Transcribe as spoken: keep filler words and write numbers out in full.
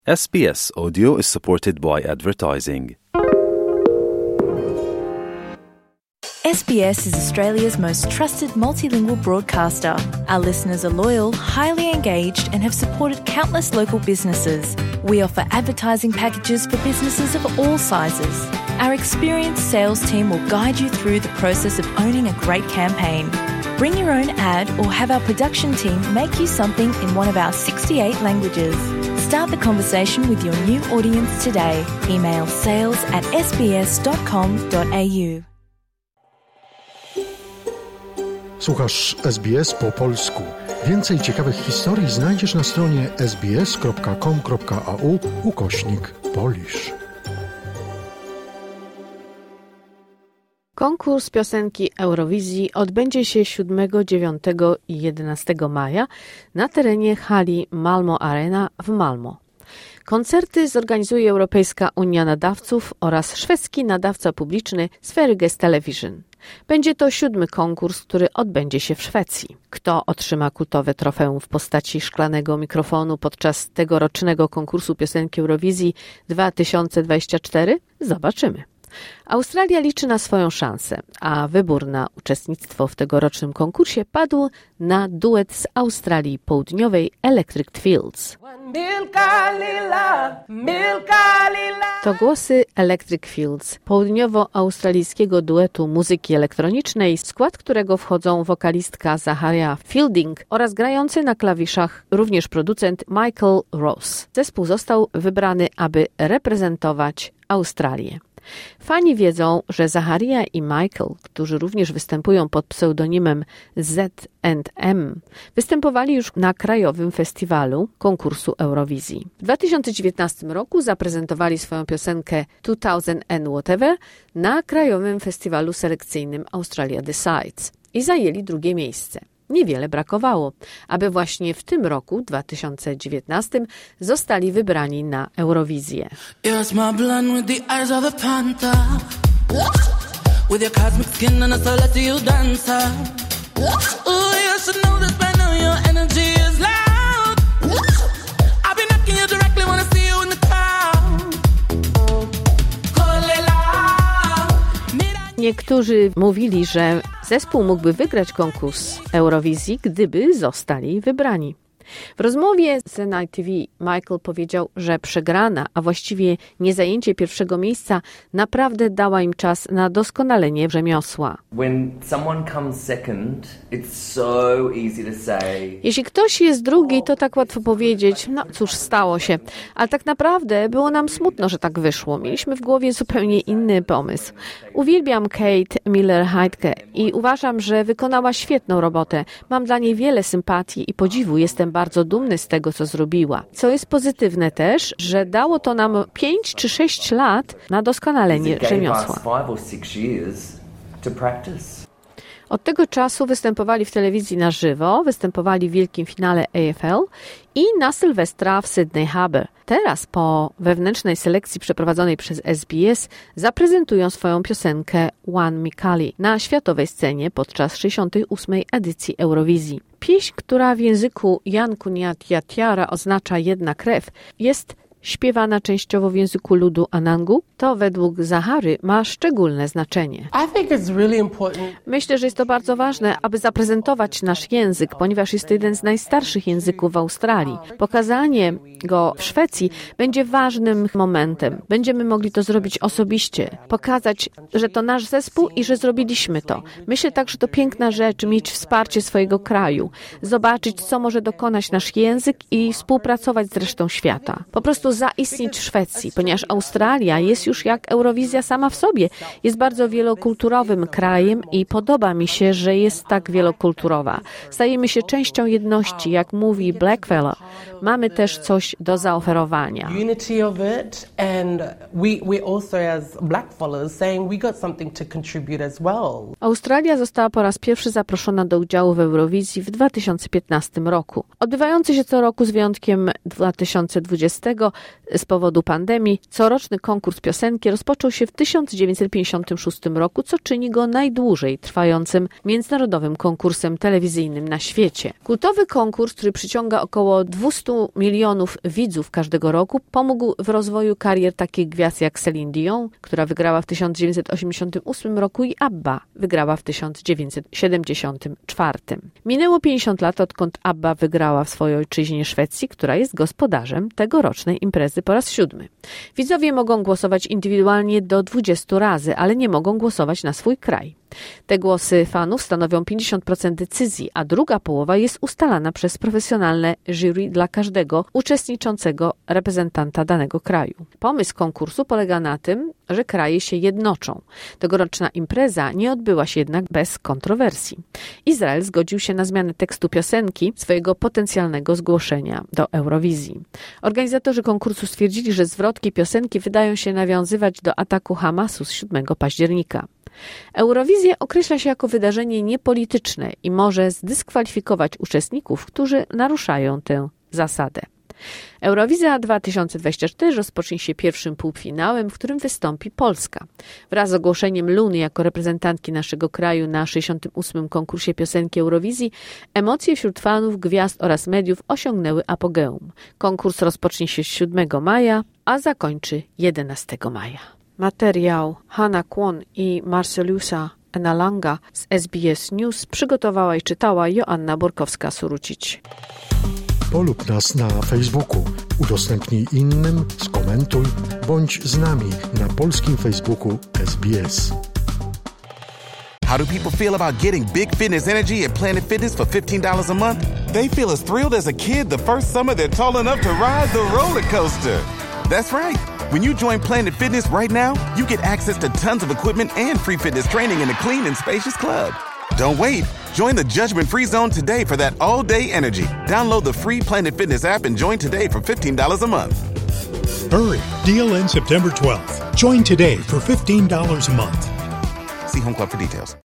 S B S Audio is supported by advertising. S B S is Australia's most trusted multilingual broadcaster. Our listeners are loyal, highly engaged, and have supported countless local businesses. We offer advertising packages for businesses of all sizes. Our experienced sales team will guide you through the process of owning a great campaign. Bring your own ad or have our production team make you something in one of our sixty-eight languages. Start the conversation with your new audience today. Email sales at s b s dot com dot a u. Słuchasz S B S po polsku. Więcej ciekawych historii znajdziesz na stronie s b s kropka com kropka a u ukośnik Polish. Konkurs piosenki Eurowizji odbędzie się siódmego, dziewiątego i jedenastego maja na terenie hali Malmo Arena w Malmo. Koncerty zorganizuje Europejska Unia Nadawców oraz szwedzki nadawca publiczny Sveriges Television. Będzie to siódmy konkurs, który odbędzie się w Szwecji. Kto otrzyma kultowe trofeum w postaci szklanego mikrofonu podczas tegorocznego konkursu piosenki Eurowizji dwa tysiące dwudziestego czwartego? Zobaczymy. Australia liczy na swoją szansę, a wybór na uczestnictwo w tegorocznym konkursie padł na duet z Australii Południowej Electric Fields. To głosy Electric Fields, południowo-australijskiego duetu muzyki elektronicznej, w skład którego wchodzą wokalistka Zaharia Fielding oraz grający na klawiszach również producent Michael Ross. Zespół został wybrany, aby reprezentować Australię. Fani wiedzą, że Zaharia i Michael, którzy również występują pod pseudonimem Z and M, występowali już na krajowym festiwalu konkursu Eurowizji. W dwa tysiące dziewiętnastym roku zaprezentowali swoją piosenkę two thousand and whatever na krajowym festiwalu selekcyjnym Australia Decides i zajęli drugie miejsce. Niewiele brakowało, aby właśnie w tym roku, dwa tysiące dziewiętnastym, zostali wybrani na Eurowizję. Niektórzy mówili, że zespół mógłby wygrać konkurs Eurowizji, gdyby zostali wybrani. W rozmowie z N I T V Michael powiedział, że przegrana, a właściwie niezajęcie pierwszego miejsca naprawdę dała im czas na doskonalenie rzemiosła. Jeśli ktoś jest drugi, to tak łatwo powiedzieć, no cóż, stało się. Ale tak naprawdę było nam smutno, że tak wyszło. Mieliśmy w głowie zupełnie inny pomysł. Uwielbiam Kate Miller-Heidke i uważam, że wykonała świetną robotę. Mam dla niej wiele sympatii i podziwu. Jestem bardzo dumny z tego, co zrobiła. Co jest pozytywne też, że dało to nam pięć czy sześć lat na doskonalenie rzemiosła. Od tego czasu występowali w telewizji na żywo, występowali w wielkim finale A F L i na Sylwestra w Sydney Harbour. Teraz po wewnętrznej selekcji przeprowadzonej przez S B S zaprezentują swoją piosenkę One Me Callie na światowej scenie podczas sześćdziesiątej ósmej edycji Eurowizji. Pieśń, która w języku Jankuniatyatiara oznacza jedna krew, jest śpiewana częściowo w języku ludu Anangu, to według Zahary ma szczególne znaczenie. Myślę, że jest to bardzo ważne, aby zaprezentować nasz język, ponieważ jest to jeden z najstarszych języków w Australii. Pokazanie go w Szwecji będzie ważnym momentem. Będziemy mogli to zrobić osobiście, pokazać, że to nasz zespół i że zrobiliśmy to. Myślę tak, że to piękna rzecz, mieć wsparcie swojego kraju, zobaczyć, co może dokonać nasz język i współpracować z resztą świata. Po prostu zaistnieć w Szwecji, ponieważ Australia jest już jak Eurowizja sama w sobie. Jest bardzo wielokulturowym krajem i podoba mi się, że jest tak wielokulturowa. Stajemy się częścią jedności, jak mówi Blackfella. Mamy też coś do zaoferowania. Unity of it and we we also as Blackfellas saying we got something to contribute as well. Australia została po raz pierwszy zaproszona do udziału w Eurowizji w dwa tysiące piętnastym roku. Odbywający się co roku z wyjątkiem dwa tysiące dwudziestego z powodu pandemii coroczny konkurs piosenki rozpoczął się w tysiąc dziewięćset pięćdziesiątym szóstym roku, co czyni go najdłużej trwającym międzynarodowym konkursem telewizyjnym na świecie. Kultowy konkurs, który przyciąga około dwieście milionów widzów każdego roku, pomógł w rozwoju karier takich gwiazd jak Celine Dion, która wygrała w tysiąc dziewięćset osiemdziesiątym ósmym roku, i ABBA wygrała w tysiąc dziewięćset siedemdziesiątym czwartym. Minęło pięćdziesiąt lat, odkąd ABBA wygrała w swojej ojczyźnie Szwecji, która jest gospodarzem tegorocznej imprezy po raz siódmy. Widzowie mogą głosować indywidualnie do dwudziestu razy, ale nie mogą głosować na swój kraj. Te głosy fanów stanowią pięćdziesiąt procent decyzji, a druga połowa jest ustalana przez profesjonalne jury dla każdego uczestniczącego reprezentanta danego kraju. Pomysł konkursu polega na tym, że kraje się jednoczą. Tegoroczna impreza nie odbyła się jednak bez kontrowersji. Izrael zgodził się na zmianę tekstu piosenki swojego potencjalnego zgłoszenia do Eurowizji. Organizatorzy konkursu stwierdzili, że zwrotki piosenki wydają się nawiązywać do ataku Hamasu z siódmego października. Eurowizję określa się jako wydarzenie niepolityczne i może zdyskwalifikować uczestników, którzy naruszają tę zasadę. Eurowizja dwa tysiące dwudziesty czwarty rozpocznie się pierwszym półfinałem, w którym wystąpi Polska. Wraz z ogłoszeniem Luny jako reprezentantki naszego kraju na sześćdziesiątym ósmym konkursie piosenki Eurowizji, emocje wśród fanów, gwiazd oraz mediów osiągnęły apogeum. Konkurs rozpocznie się siódmego maja, a zakończy jedenastego maja. Materiał Hanna Kwon i Marceliusa Enalanga z S B S News przygotowała i czytała Joanna Borkowska-Surucić. Polub nas na Facebooku, udostępnij innym, skomentuj, bądź z nami na polskim Facebooku S B S. How do people feel about getting big fitness energy at Planet Fitness for fifteen dollars a month? They feel as thrilled as a kid the first summer they're tall enough to ride the roller coaster. That's right. When you join Planet Fitness right now, you get access to tons of equipment and free fitness training in a clean and spacious club. Don't wait. Join the judgment-free zone today for that all-day energy. Download the free Planet Fitness app and join today for fifteen dollars a month. Hurry. Deal ends September twelfth. Join today for fifteen dollars a month. See Home Club for details.